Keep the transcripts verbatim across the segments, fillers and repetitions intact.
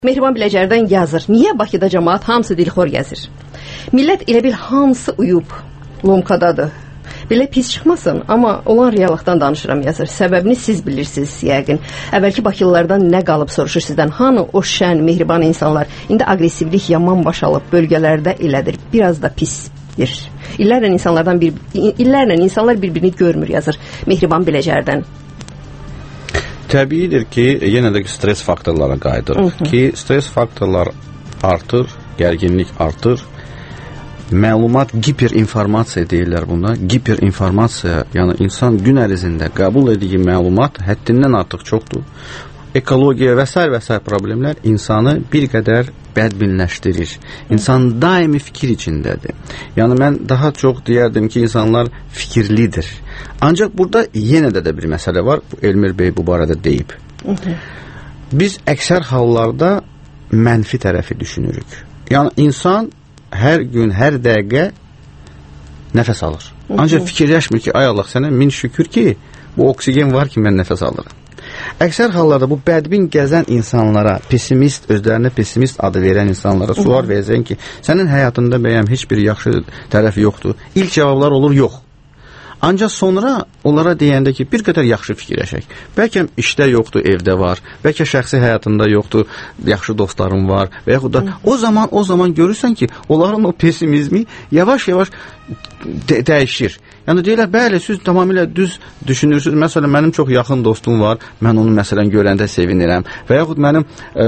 Mehriban Biləcərdən yazır. Niyə Bakıda cəmaat hamısı dilxor gəzir? Millət elə bil hamısı uyub, lomkadadır. Belə pis çıxmasın, amma olan reallıqdan danışıram yazır. Səbəbini siz bilirsiniz yəqin. Əvvəlki Bakılılardan nə qalıb soruşur sizdən. Hanı o şən, mehriban insanlar? İndi aqressivlik yaman baş alıb, bölgələrdə elədir. Biraz da pisdir. İllərlə insanlardan bir illərlə insanlar bir-birini görmür yazır. Mehriban Biləcərdən. Təbiidir ki, yenə də stres faktorlara qayıdırıq ki, stres faktorlar artır, gərginlik artır, məlumat, giperinformasiya deyirlər buna, giperinformasiya, yəni insan gün ərzində qəbul etdiyi məlumat həddindən artıq çoxdur. Ekologiya və s. və s. problemlər insanı bir qədər bədbinləşdirir. İnsan daimi fikir içindədir. Yəni mən daha çox deyərdim ki, insanlar fikirlidir. Ancaq burada yenə də, də bir məsələ var. Elmir bəy bu barədə deyib. Biz əksər hallarda mənfi tərəfi düşünürük. Yəni insan hər gün, hər dəqiqə nəfəs alır. Ancaq fikirləşmir ki, ay Allah sənə min şükür ki, bu oksigen var ki, mən nəfəs alıram. Əksər hallarda bu bədbin gəzən insanlara, pessimist, özlərinə pessimist adı verən insanlara sual verəcəksən ki, sənin həyatında bəyəm heç bir yaxşı tərəf yoxdur. İlk cavablar olur, yox. Ancaq sonra onlara deyəndə ki, bir qədər yaxşı fikirləşək. Bəlkə işdə yoxdur, evdə var. Bəlkə şəxsi həyatında yoxdur, yaxşı dostlarım var. Və yaxud da o zaman, o zaman görürsən ki, onların o pessimizmi yavaş-yavaş də dəyişir. Yəni deyirlər, bəli, siz tamamilə düz düşünürsünüz. Məsələn, mənim çox yaxın dostum var. Mən onu məsələn görəndə sevinirəm. Və yaxud mənim e,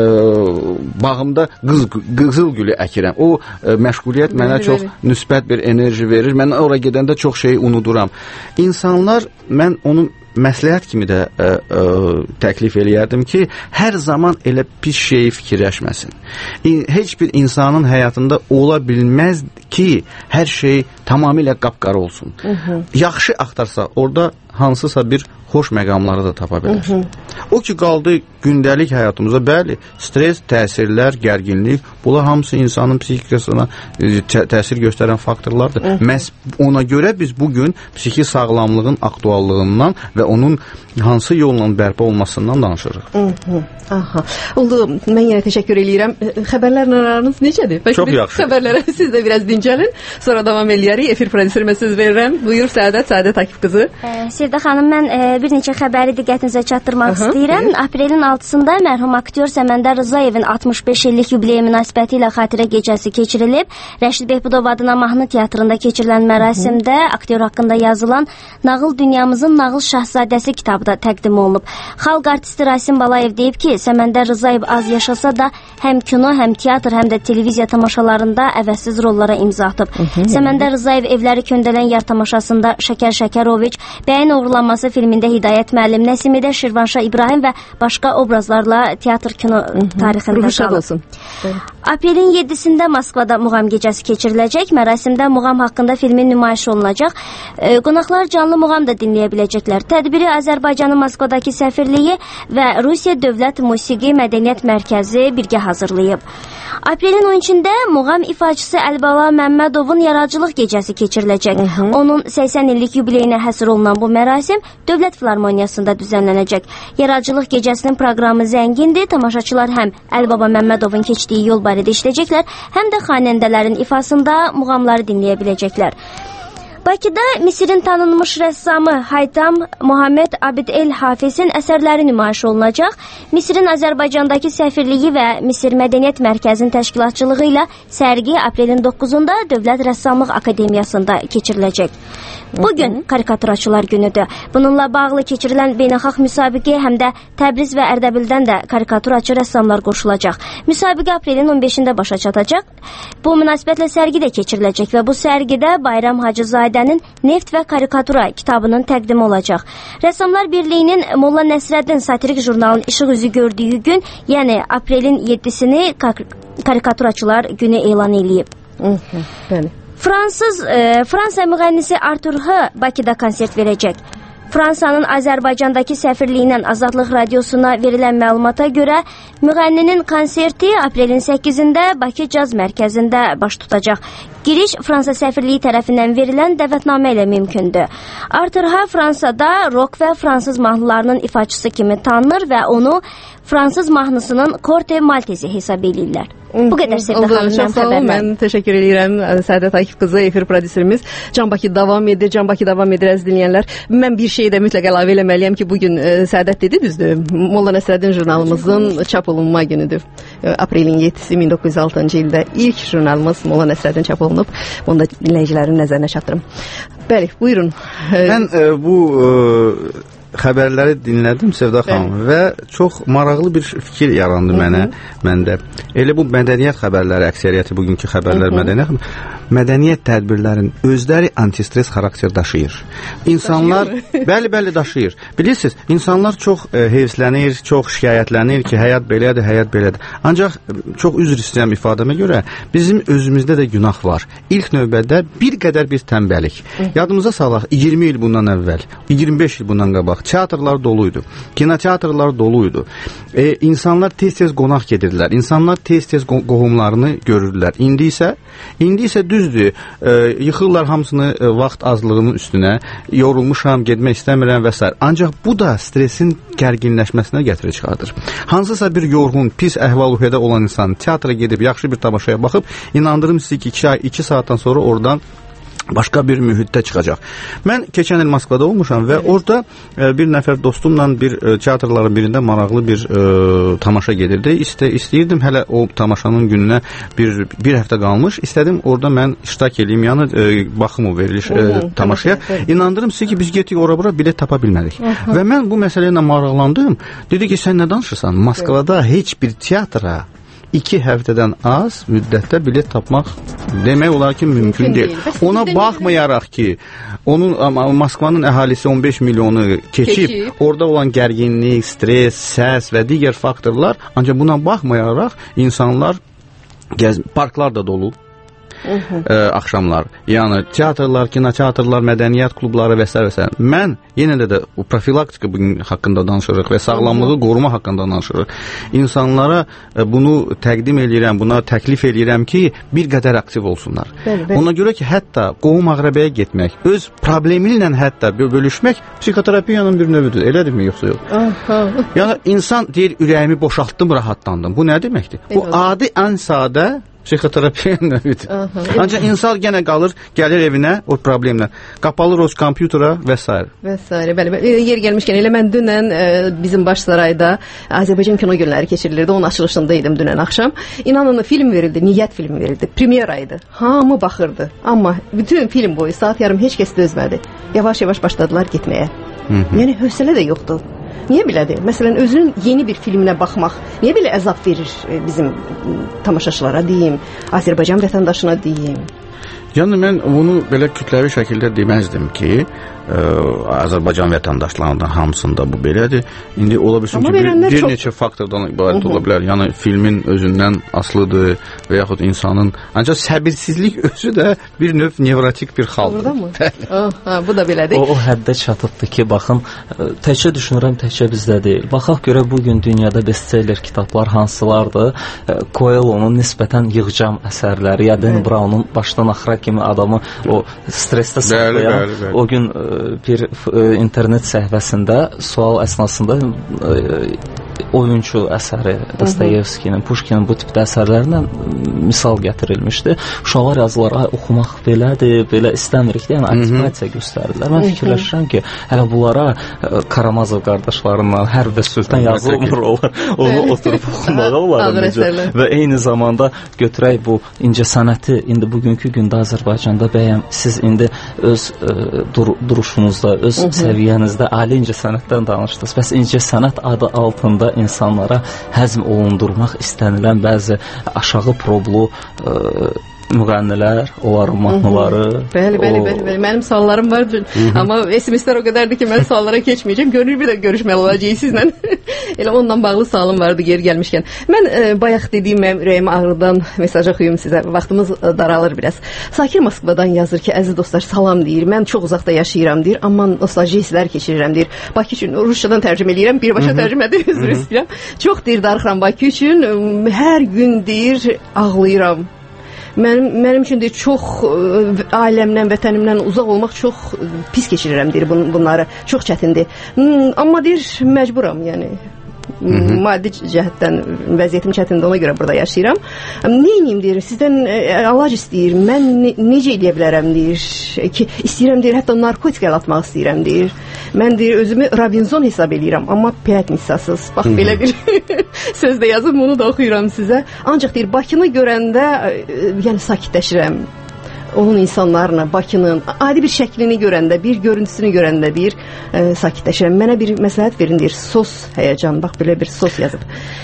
bağımda qız, qızıl gülü əkirəm. O e, məşğuliyyət mənə çox müsbət bir enerji verir. Mən ora gedəndə çox şeyi unuduram. İnsanlar, mən onun məsləhət kimi də ə, ə, təklif eləyərdim ki, hər zaman elə pis şeyi fikirləşməsin. Heç bir insanın həyatında ola bilməz ki, hər şey tamamilə qapqara olsun. Hı -hı. Yaxşı axtarsa, orada hansısa bir xoş məqamları da tapa bilər. Hı -hı. O ki, qaldı gündəlik həyatımıza, bəli, stres, təsirlər, gərginlik, bunlar hamısı insanın psixikasına tə təsir göstərən faktorlardır. Hı -hı. Məhz ona görə biz bugün psixi sağlamlığın aktuallığından və onun hansı yolla bərpa olmasından danışırıq. Hı -hı. Aha. Oldu, mən yenə təşəkkür edirəm. Xəbərlərlə aranız necədir? Bəlkə çox yaxşı. Xəbərlərə siz də biraz dincəlin. Sonra davam eləyərik. Efir prodüserimə söz verirəm. Buyur Səadət, Səadət Akif qızı. E, Sevda xanım, mən e, bir neçə xəbəri diqqətinizə çatdırmaq Aha, istəyirəm. Evet. Aprelin altısında mərhum aktyor Səməndər Rızayevin altmış beş illik yubileyi münasibəti ilə xatirə gecəsi keçirilib. Rəşid Behbudov adına mahnı teatrında keçirilən mərasimdə Hı -hı. aktyor haqqında yazılan Nağıl Dünyamızın Nağıl Şahzadəsi kitabı da təqdim olunub. Xalq artisti Rasim Balayev deyib ki, Səməndər Rızayev az yaşasa da həm kino, həm teatr, həm də televiziya tamaşalarında əvəzsiz rollara imza atıb. Hı -hı. Səməndər Rızayev Evləri Köndələn Yar tamaşasında Şəkər Şəkəroviç, Bəyin Oğurlanması filmində Hidayət müəllim, Nəsimidə Şirvanşah İbrahim və başqa obrazlarla teatr kino Hı -hı. tarixində qalıb. Aprelin yeddisində Moskvada muğam gecəsi keçiriləcək. Mərasimdə muğam haqqında filmin nümayiş olunacaq. E, qonaqlar canlı muğam da dinləyə biləcəklər. Tədbiri Azərbaycanın Moskvadakı səfirliyi və Rusiya Dövlət Musiqi Mədəniyyət Mərkəzi birgə hazırlayıb. Aprelin on üçündə muğam ifaçısı Əlibala Məmmədovun yaradıcılıq gecəsi keçiriləcək. Hı -hı. Onun səksən illik yubileyinə həsr olunan bu mərasim Dövlət Filarmoniyasında düzənlənəcək. Yaradıcılıq gecəsinin proqramı zəngindir. Tamaşaçılar həm Əlibaba Məmmədovun keçdiyi yol barədə işləyəcəklər, həm də xanəndələrin ifasında muğamları dinləyə biləcəklər. Bakıda Misirin tanınmış rəssamı Haytam Muhammed Abid El Hafizin əsərləri nümayiş olunacaq. Misirin Azərbaycandakı səfirliyi və Misir Mədəniyyət Mərkəzinin təşkilatçılığı ilə sərgi aprelin doqquzunda Dövlət Rəssamlıq Akademiyasında keçiriləcək. Bugün karikaturaçılar günüdür. Bununla bağlı keçirilən beynəlxalq müsabiqəyə həm də Təbriz və Ərdəbildən də karikaturaçı rəssamlar qoşulacaq. Müsabiqə aprelin on beşində başa çatacaq. Bu münasibətlə sərgi də keçiriləcək və bu sərgidə Bayram Hacızadənin Neft və Karikatura kitabının təqdimi olacaq. Rəssamlar Birliyinin Molla Nəsrəddin satirik jurnalının işıq üzü gördüyü gün, yəni aprelin yeddisini karikaturaçılar günü elan edilib. Bəli. Fransız, e, Fransa müğənnisi Artur H. Bakıda konsert verəcək. Fransanın Azərbaycandakı səfirliyindən Azadlıq Radiosuna verilən məlumata görə müğənninin konserti aprelin səkkizində Bakı Caz Mərkəzində baş tutacaq. Giriş Fransa səfirliyi tərəfindən verilən dəvətnamə ilə mümkündür. Arthur H. Fransada rock və fransız mahnılarının ifaçısı kimi tanınır və onu fransız mahnısının Corte Maltesi hesab edirlər. Bu qədər Sevdə xanım, mən xəbərlər. Mən təşəkkür edirəm Səadət Akif qızı, efir prodüserimiz. Can Bakı davam edir, Can Bakı davam edir əziz dinləyənlər. Mən bir şey də mütləq əlavə eləməliyəm ki, bugün Səadət dedi, düzdür. Molla Nəsrəddin jurnalımızın çap olunma günüdür. Aprelin yeddisi min doqquz yüz altıncı ildə ilk jurnalımız Molla Nəsrəddin çap olunub. Bunu da dinləyicilərin nəzərinə çatdırım. Bəli, buyurun. Mən e, bu e, xəbərləri dinlədim Sevda xanım və çox maraqlı bir fikir yarandı mənə, məndə. Elə bu mədəniyyət xəbərləri, əksəriyyəti bugünkü xəbərlər mədəniyyət, mədəniyyət tədbirlərin özləri antistres xarakter daşıyır. İnsanlar, bəli, bəli daşıyır. Bilirsiniz, insanlar çox e, hevslənir, çox şikayətlənir ki, həyat belədir, həyat belədir. Ancaq çox üzr istəyirəm ifadəmə görə, bizim özümüzdə də günah var. İlk növbədə bir qədər bir tənbəlik. Yadımıza salaq, iyirmi il bundan əvvəl, iyirmi beş il bundan qabaq teatrlar doluydu. Kinoteatrlar doluydu. E, insanlar tez-tez qonaq gedirlər. İnsanlar tez-tez qohumlarını görürlər. İndi isə, indi isə düzdür. E, yıxırlar hamısını e, vaxt azlığının üstünə. Yorulmuşam, getmək istəmirəm və s. Ancaq bu da stresin gərginləşməsinə gətirir çıxardır. Hansısa bir yorğun, pis əhval-ruhiyyədə olan insan teatra gedib yaxşı bir tamaşaya baxıb, inandırım sizi ki, iki ay, iki saatdan sonra oradan başqa bir mühitdə çıxacaq. Mən keçən il Moskvada olmuşam və orada e, bir nəfər dostumla bir e, teatrların birində maraqlı bir e, tamaşa gedirdi. İstə, istəyirdim hələ o tamaşanın gününə bir, bir həftə qalmış. İstədim orada mən iştirak edeyim, yəni e, baxım o veriliş e, tamaşaya. İnandırım sizi ki, biz getdik ora-bura bilet tapa bilmədik. Və mən bu məsələ ilə maraqlandım. Dedi ki, sən nə danışırsan? Moskvada heç bir teatra iki həftədən az müddətdə bilet tapmaq demək olar ki, mümkün, mümkün deyil. deyil. Ona baxmayaraq ki, onun Moskvanın əhalisi on beş milyonu keçib, keçib, orada olan gərginlik, stres, səs və digər faktorlar, ancaq buna baxmayaraq insanlar gəz, parklar da dolu. Ə, axşamlar. Yəni teatrlar, kinoteatrlar, mədəniyyət klubları və s. və s. Mən yenə də, də o profilaktika bugün haqqında danışırıq və sağlamlığı qoruma haqqında danışırıq. İnsanlara ə, bunu təqdim edirəm, buna təklif edirəm ki, bir qədər aktiv olsunlar. Bəli, bəli. Ona görə ki, hətta qohum-əqrəbəyə getmək, öz problemi ilə hətta bölüşmək psixoterapiyanın bir növüdür. Elədirmi, yoxsa yox? Aha. Yəni insan deyir, ürəyimi boşaltdım, rahatlandım. Bu nə deməkdir? Bu adi, ən sadə psixoterapiya növüdür. Ancaq insan yenə qalır, gəlir evinə o problemlə. Qapalır o kompütera və s. Və s. Bəli, bəli. Yer gəlmişkən, elə mən dünən e, bizim baş sarayda Azərbaycan kino günləri keçirilirdi. Onun açılışında idim dünən axşam. İnanın, film verildi, Niyyət filmi verildi. Premyera idi. Hamı baxırdı. Amma bütün film boyu saat yarım heç kəs dözmədi. Yavaş-yavaş başladılar getməyə. Hı -hı. Yəni hövsələ də yoxdur. Niyə belədir? Məsələn, özünün yeni bir filminə baxmaq niyə belə əzab verir bizim tamaşaçılara deyim, Azərbaycan vətəndaşına deyim? Yəni, mən bunu belə kütləvi şəkildə deməzdim ki, ə, Azərbaycan vətəndaşlarından hamısında bu belədir. İndi ola bilsin ki, bir, bir çox... neçə faktordan ibarət uh -huh. ola bilər. Yəni, filmin özündən asılıdır və yaxud insanın... Ancaq səbirsizlik özü də bir növ nevrotik bir haldır. Orada mı? oh, ha, bu da belədir. O, o həddə çatıbdır ki, baxın, təkcə düşünürəm, təkcə bizdə deyil. Baxaq görə bugün dünyada bestseller kitablar hansılardır? Coelho'nun nisbətən yığcam əsərləri, ya Dan Brown'un başdan axıra kimi adamı o stresdə saxlayan, o gün bir internet səhifəsində sual əsnasında oyuncu əsəri Dostoyevskinin, Pushkinin bu tipdə əsərlərindən misal gətirilmişdi. Uşaqlar yazılar, ay oxumaq belədir, belə istəmirik deyə, yəni antipatiya göstərirlər. Mən fikirləşirəm ki, hələ bunlara Karamazov qardaşlarından, Hərb və Sültən yazılmır olur, onu oturub oxumağa olar necə. Və eyni zamanda götürək bu incəsənəti, indi bugünkü gündə Azərbaycanda bəyəm, siz indi öz ə, dur duruşunuzda, öz uh -huh. səviyyənizdə ali incəsənətdən danışdınız. Bəs incəsənət adı altında insanlara həzm olundurmaq istənilən bəzi aşağı problu ə, müğənnilər, onların mahnıları. Bəli, bəli, o... bəli, bəli. Mənim suallarım var. Amma S M S-lər o qədərdir ki, mən suallara keçməyəcəm. Görünür bir də görüşməli olacağıq sizlə. Elə ondan bağlı sualım vardı geri gəlmişkən. Mən e, bayaq dediyim ürəyim ağrıdan mesaj oxuyum sizə. Vaxtımız e, daralır biraz. Sakir Moskvadan yazır ki, əziz dostlar, salam deyir. Mən çox uzaqda yaşayıram deyir. Amma nostalji hisslər keçirirəm deyir. Bakı üçün Rusçadan tərcümə eləyirəm. Birbaşa tərcümədə üzr istəyirəm. Çox deyir darıxıram Bakı üçün. Hər gün deyir ağlayıram. Mənim, mənim üçün deyir, çox ə, ailəmdən, vətənimdən uzaq olmaq çox ə, pis keçirirəm deyir bun, bunları. Çox çətindir. Hmm, amma deyir, məcburam, yəni. Hı -hı. Maddi cəhətdən vəziyyətim çətindir, ona görə burada yaşayıram. Neyim deyir, sizdən əlac istəyir, mən ne, necə edə bilərəm deyir ki, istəyirəm deyir, hətta narkotik əl atmaq istəyirəm deyir. Mən deyir, özümü Robinson hesab edirəm, amma piyatnisasız. Bax, Hı -hı. belə bir sözdə yazıb, bunu da oxuyuram sizə. Ancaq deyir, Bakını görəndə yəni sakitləşirəm. Onun insanlarına, Bakının adi bir şəklini görəndə, bir görüntüsünü görəndə bir e, sakitləşirəm. Mənə bir məsləhət verin deyir, sos həyəcan. Bax, belə bir sos yazıb.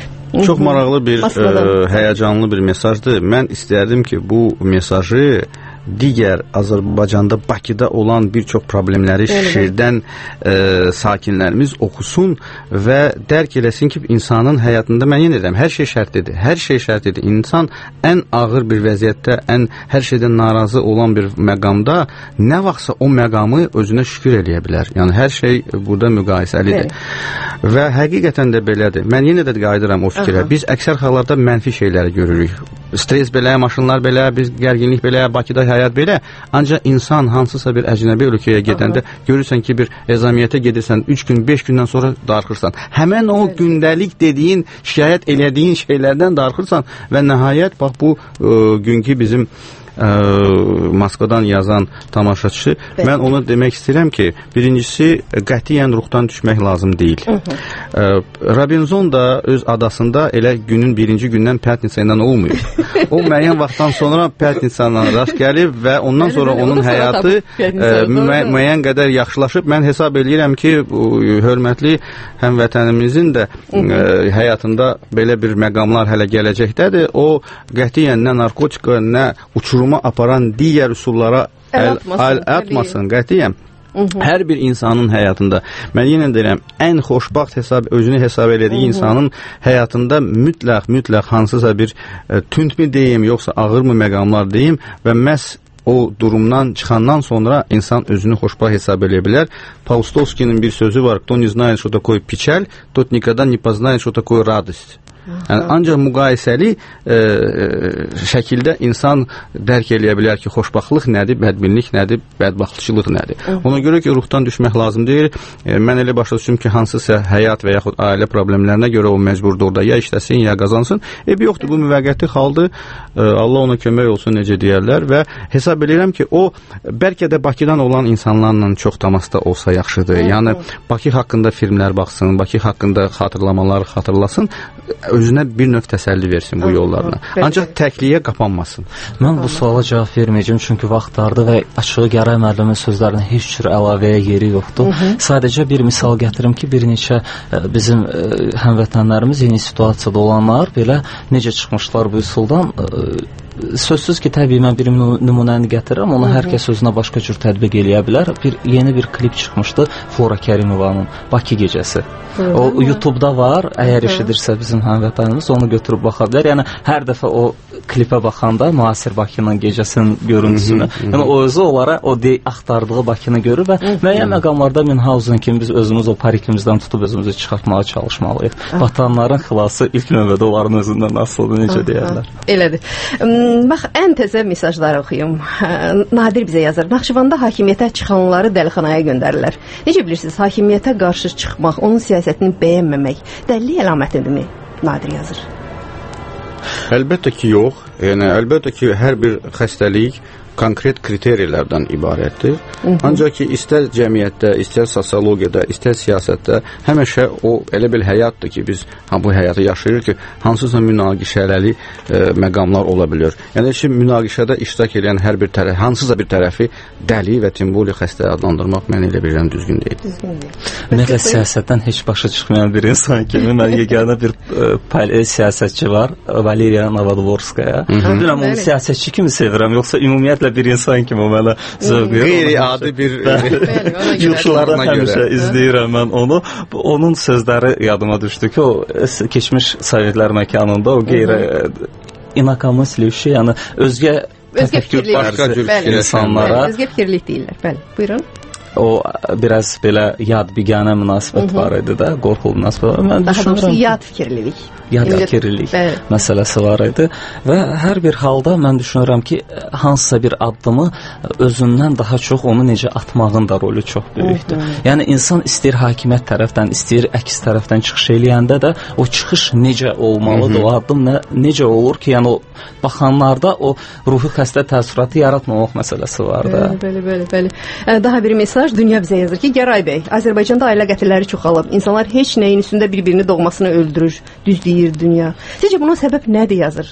Çox maraqlı bir, e, həyəcanlı bir mesajdır. Mən istərdim ki, bu mesajı digər Azərbaycanda, Bakıda olan bir çox problemləri şişirdən e, sakinlərimiz oxusun və dərk eləsin ki, insanın həyatında, mən yenə deyirəm, hər şey şərtlidir. Hər şey şərtlidir. İnsan ən ağır bir vəziyyətdə, ən hər şeydən narazı olan bir məqamda nə vaxtsa o məqamı özünə şükür eləyə bilər. Yəni hər şey burada müqayisəlidir. Evet. Və həqiqətən də belədir. Mən yenə də qayıdıram o fikrə. Aha. Biz əksər hallarda mənfi şeyləri görürük. Stres belə, maşınlar belə, biz gərginlik belə, Bakıda həyat belə. Ancaq insan hansısa bir əcnəbi ölkəyə gedəndə Aha. görürsən ki, bir ezamiyyətə gedirsən, üç gün, beş gündən sonra darıxırsan. Həmən o evet. gündəlik dediyin, şikayət elədiyin şeylərdən darıxırsan və nəhayət, bax bu ə, günkü bizim ə, Moskvadan yazan tamaşaçı, Bəli. mən ona demək istəyirəm ki, birincisi qətiyyən ruhdan düşmək lazım deyil. Hı -hı. Ə, Robinson da öz adasında elə günün birinci gündən Pятница ilə olmuyor. O müəyyən vaxtdan sonra Pятница ilə rast gəlib və ondan sonra onun həyatı ə, müəy müəyyən qədər yaxşılaşıb. Mən hesab edirəm ki, bu, hörmətli həmvətənimizin də ə, həyatında belə bir məqamlar hələ gələcəkdədir. O qətiyyən nə narkotika, nə uçurum aparan digər üsullara əl atmasın, əl atmasın qətiyyən. Hı -hı. Hər bir insanın həyatında, mən yenə deyirəm, ən xoşbaxt hesab, özünü hesab elədiyi Hı -hı. insanın həyatında mütləq, mütləq hansısa bir e, tünd mü deyim, yoxsa ağır mı məqamlar deyim və məhz o durumdan çıxandan sonra insan özünü xoşbaxt hesab edə bilər. Paustovskinin bir sözü var, кто не знает, что такое печаль, тот никогда не познает, что такое радость. Yəni, ancaq müqayisəli e, şəkildə insan dərk eləyə bilər ki, xoşbaxtlıq nədir, bədbinlik nədir, bədbaxtçılıq nədir. Ona görə ki, ruhdan düşmək lazım deyil. E, mən elə başa düşüm ki, hansısa həyat və yaxud ailə problemlərinə görə o məcburdur orada ya işləsin, ya qazansın. Ebi yoxdur, bu müvəqqəti xaldır. E, Allah ona kömək olsun, necə deyərlər və hesab edirəm ki, o bəlkə də Bakıdan olan insanlarla çox təmasda olsa yaxşıdır. Yəni, Bakı haqqında filmlər baxsın, Bakı haqqında xatırlamalar xatırlasın, özünə bir növ təsəlli versin bu yollarına. Ancaq təkliyə qapanmasın. Mən bu suala cavab verməyəcəm, çünki vaxt dardır və açığı Gəray müəllimin sözlərinin heç cür əlavəyə yeri yoxdur. Hı -hı. Sadəcə bir misal gətirim ki, bir neçə bizim həmvətənlərimiz yeni situasiyada olanlar belə necə çıxmışlar bu üsuldan. Sözsüz ki, təbii mən bir nümunəni gətirirəm, onu hər kəs özünə başqa cür tətbiq eləyə bilər. Bir yeni bir klip çıxmışdı Flora Kərimovanın Bakı gecəsi. Hı -hı. O YouTube-da var, əgər eşidirsə bizim həmvətənimiz onu götürüb baxa bilər. Yəni hər dəfə o klipə baxanda müasir Bakının gecəsinin görüntüsünü, Hı -hı. yəni o özü onlara o de axtardığı Bakını görür və müəyyən məqamlarda Münhausen kimi biz özümüz o parikimizdən tutub özümüzü çıxartmağa çalışmalıyıq. Vatanların xilası ilk növbədə onların özündən asılıdır, necə deyərlər. Elədir. Bax, ən təzə mesajları oxuyum. Nadir bizə yazır. Naxçıvanda hakimiyyətə çıxanları dəlixanaya göndərirlər. Necə bilirsiniz, hakimiyyətə qarşı çıxmaq, onun siyasətini bəyənməmək dəlillik əlamətidirmi? Nadir yazır. Əlbəttə ki, yox. Yəni, əlbəttə ki, hər bir xəstəlik konkret kriteriyalardan ibarətdir. Hı -hı. Ancaq ki, istər cəmiyyətdə, istər sosiologiyada, istər siyasətdə həmişə o elə bir həyatdır ki, biz ha, bu həyatı yaşayırıq ki, hansısa münaqişələri e, məqamlar ola bilir. Yəni ki, münaqişədə iştirak edən hər bir tərəf, hansısa bir tərəfi dəli və timboli xəstə adlandırmaq mən elə bilirəm düzgün deyil. Düzgün deyil. Ümumiyyətlə, siyasətdən heç başa çıxmayan bir insan kimi mən yeganə bir e, siyasətçi var, Valeriya Novodvorskaya. Bilmirəm, onu siyasətçi kimi sevirəm, yoxsa ümumiyyətlə bir insan kimi o mənə zövq verir. Qeyri-adi bir yurtlardan həmişə izləyirəm mən onu. Onun sözləri yadıma düşdü ki, o keçmiş Sovetlər məkanında o qeyri inakamısli, yəni özgə təfəkkür başqa cür insanlara özgə fikirlik deyirlər. Bəli, buyurun. o biraz belə yad biganə münasibət var idi də, qorxulu münasibət. Mən Daha doğrusu düşünürəm yad fikirlilik. Yad fikirlilik Bəli. məsələsi var idi və hər bir halda mən düşünürəm ki, hansısa bir addımı özündən daha çox onu necə atmağın da rolu çox böyükdür. Yəni insan istəyir hakimiyyət tərəfdən, istəyir əks tərəfdən çıxış eləyəndə də o çıxış necə olmalıdır, o addım nə, necə olur ki, yəni o baxanlarda o ruhi xəstə təəssüratı yaratmamaq məsələsi var da. Bəli, bəli, bəli. Daha bir mesaj dünya bizə yazır ki, Gəray bəy, Azərbaycanda ailə qətilləri çoxalıb. İnsanlar heç nəyin üstündə bir-birini doğmasını öldürür, düzləyir dünya. Sizcə buna səbəb nədir yazır?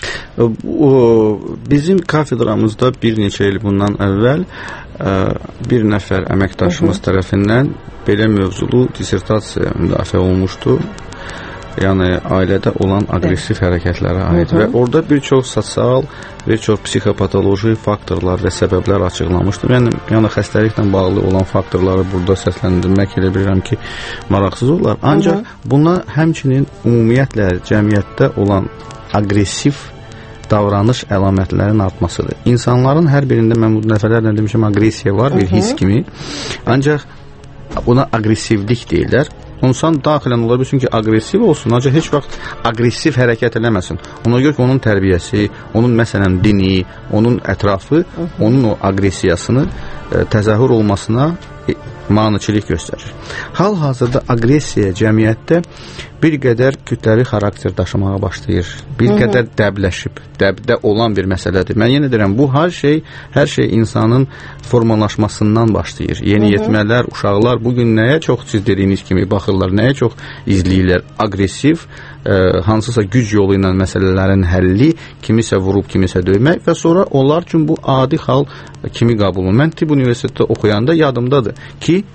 O, bizim kafedramızda bir neçə il bundan əvvəl ə, bir nəfər əməkdaşımız Hı -hı. tərəfindən belə mövzulu dissertasiya müdafiə olmuşdu. Yəni ailədə olan aqressiv hərəkətlərə aid Hı -hı. və orada bir çox sosial, bir çox psixopatoloji faktorlar və səbəblər açıqlamışdım. Yəni, yəni xəstəliklə bağlı olan faktorları burada səsləndirmək elə bilirəm ki, maraqsız olar. Ancaq Hı -hı. buna həmçinin ümumiyyətlə cəmiyyətdə olan aqressiv davranış əlamətlərinin artmasıdır. İnsanların hər birində mən bu dəfələrlə demişəm, aqressiya var, bir Hı -hı. his kimi. Ancaq buna aqressivlik deyirlər. İnsan daxilən ola bilsin ki, aqressiv olsun, ancaq heç vaxt aqressiv hərəkət eləməsin. Ona görə ki, onun tərbiyəsi, onun məsələn dini, onun ətrafı, Hı -hı. onun o aqressiyasını e, təzahür olmasına e, maniçilik göstərir. Hal-hazırda aqressiya cəmiyyətdə bir qədər kütləvi xarakter daşımağa başlayır. Bir Hı -hı. qədər dəbləşib, dəbdə olan bir məsələdir. Mən yenə deyirəm, bu hər şey, hər şey insanın formalaşmasından başlayır. Yeniyetmələr, uşaqlar bugün nəyə çox siz dediyiniz kimi baxırlar, nəyə çox izləyirlər? Aqressiv, e, hansısa güc yolu ilə məsələlərin həlli, kimisə vurub, kimisə döymək və sonra onlar üçün bu adi hal kimi qəbul olunur. Mən tibb universitetdə oxuyanda yadımdadır ki,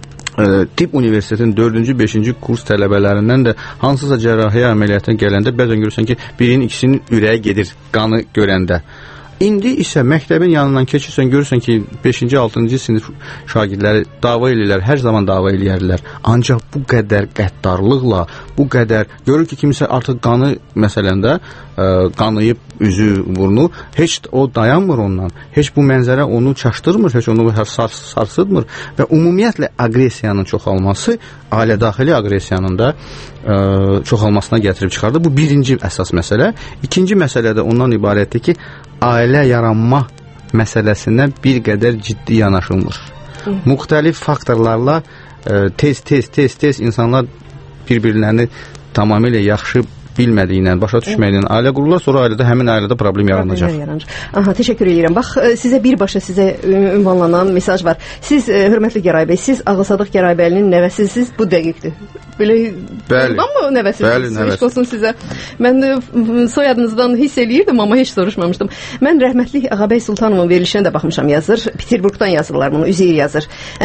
Tibb Universitetinin dördüncü, beşinci kurs tələbələrindən də hansısa cərrahiyyə əməliyyatına gələndə bəzən görürsən ki, birinin ikisinin ürəyi gedir qanı görəndə. İndi isə məktəbin yanından keçirsən, görürsən ki, beşinci, altıncı sinif şagirdləri dava eləyirlər, hər zaman dava eləyərlər. Ancaq bu qədər qəddarlıqla, bu qədər, görür ki, kimsə artıq qanı məsələndə ə, qanıyıb üzü, burnu, heç o dayanmır ondan. Heç bu mənzərə onu çaşdırmır, heç onu sars sarsıdmır və ümumiyyətlə aqressiyanın çoxalması, ailə daxili aqressiyanın da ə, çoxalmasına gətirib çıxardı. Bu birinci əsas məsələ. İkinci məsələ də ondan ibarətdir ki, ailə yaranma məsələsinə bir qədər ciddi yanaşılmır. Hı. Müxtəlif faktorlarla e, tez, tez, tez, tez insanlar bir-birlərini tamamilə yaxşı bilmədiyindən, başa düşməyindən ailə qururlar, sonra ailədə həmin ailədə problem yaranacaq. Aha, təşəkkür edirəm. Bax, sizə birbaşa sizə ünvanlanan mesaj var. Siz, hörmətli Gəray bəy, siz Ağasadıq Gəraybəlinin nəvəsisiz, bu dəqiqdir. Belə, amma nəvəsiz. Bəli, nəvəsiz. olsun sizə. Mən soyadınızdan hiss eləyirdim, amma heç soruşmamışdım. Mən rəhmətli Ağabey Sultanovun verilişinə də baxmışam, yazır. Peterburqdan yazırlar bunu, Üzeyir yazır.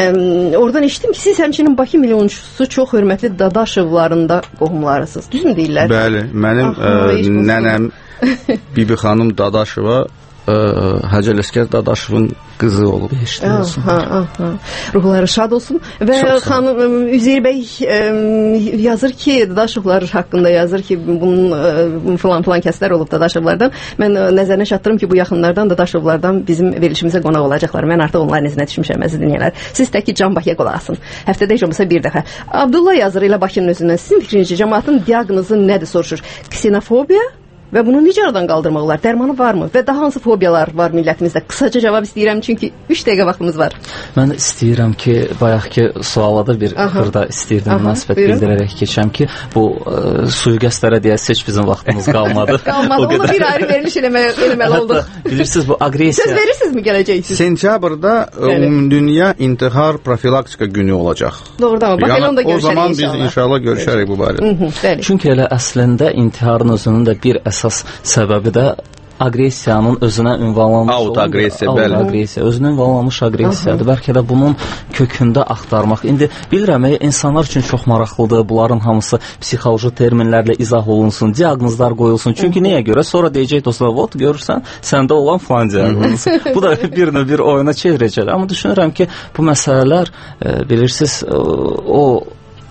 Ə, oradan eşitdim ki, siz həmçinin Bakı milyonçusu çox hörmətli Dadaşovlarında qohumlarısınız. Düz mü deyirlər? Bəli, mənim Aha, ə, nənəm Bibi xanım Dadaşova ə, Hacı Ələsgər Dadaşovun qızı olub. Olsun. Aha, aha. Ruhları şad olsun. Və xanım Üzeyir bəy ə, yazır ki, Dadaşovlar haqqında yazır ki, bunun ə, falan falan kəslər olub Dadaşovlardan. Mən ə, nəzərinə çatdırım ki, bu yaxınlardan Dadaşovlardan bizim verilişimizə qonaq olacaqlar. Mən artıq onların izinə düşmüşəm, əziz dinləyənlər. Siz tək ki, Can Bakıya qulaq asın. Həftədə heç olmasa bir dəfə. Abdullah yazır elə Bakının özündən. Sizin fikrinizcə cəmaatın diaqnozu nədir soruşur? Ksenofobiya? Və bunu necə aradan qaldırmaq olar? Dərmanı varmı? Və daha hansı fobiyalar var millətimizdə? Qısaca cavab istəyirəm, çünki üç dəqiqə vaxtımız var. Mən istəyirəm ki, bayaqki suala da bir xırda istəyirdim, münasibət bildirərək keçəm ki, bu ə, sui-qəsdlərə deyəsə heç bizim vaxtımız qalmadı. qalmadı, onu bir ayrı veriliş eləməli olduq. Bilirsiniz, bu aqressiya... Söz verirsinizmi gələcəksiniz? Sentyabrda Ümumdünya İntihar Profilaktika günü olacaq. Doğrudan mı? Bax, yəni, onda görüşərik inşallah. O zaman biz inşallah, inşallah görüşərik bu barədə. Çünki elə əslində intiharın özünün də bir əsas səbəbi də aqressiyanın özünə ünvanlanmış autoaqressiya, bəli. Autoaqressiya, özünə ünvanlanmış aqressiyadır. Bəlkə də bunun kökündə axtarmaq. İndi bilirəm, insanlar üçün çox maraqlıdır. Bunların hamısı psixoloji terminlərlə izah olunsun, diaqnozlar qoyulsun. Çünki nəyə görə? Sonra deyəcək dostlar, "Vot, görürsən, səndə olan falan diaqnoz." Bu da bir növ bir oyuna çevirəcək. Amma düşünürəm ki, bu məsələlər, bilirsiniz, o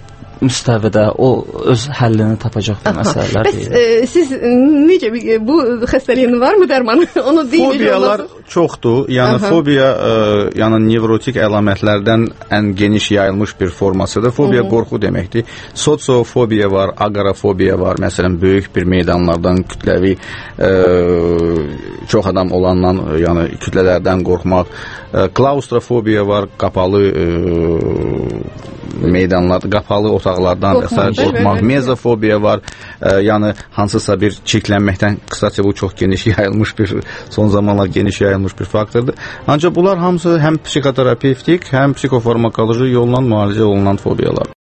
müstəvidə o öz həllini tapacaq bir məsələlər deyil. Bəs e, siz necə bu xəstəliyin varmı dərmanı? Onu deyin. Fobiyalar çoxdur. Yəni Aha. fobiya e, yəni nevrotik əlamətlərdən ən geniş yayılmış bir formasıdır. Fobiya Hı -hı. qorxu deməkdir. Sosiofobiya var, agorafobiya var. Məsələn, böyük bir meydanlardan kütləvi e, çox adam olandan, yəni kütlələrdən qorxmaq. E, klaustrofobiya var, qapalı e, meydanlar, qapalı otaqlardan və s. qorxmaq. Mezofobiya var, e, yəni hansısa bir çirklənməkdən, qısaca bu çox geniş yayılmış bir, son zamanlar geniş yayılmış bir faktordur. Ancaq bunlar hamısı həm psixoterapevtik, həm psixofarmakoloji yolla müalicə olunan fobiyalar.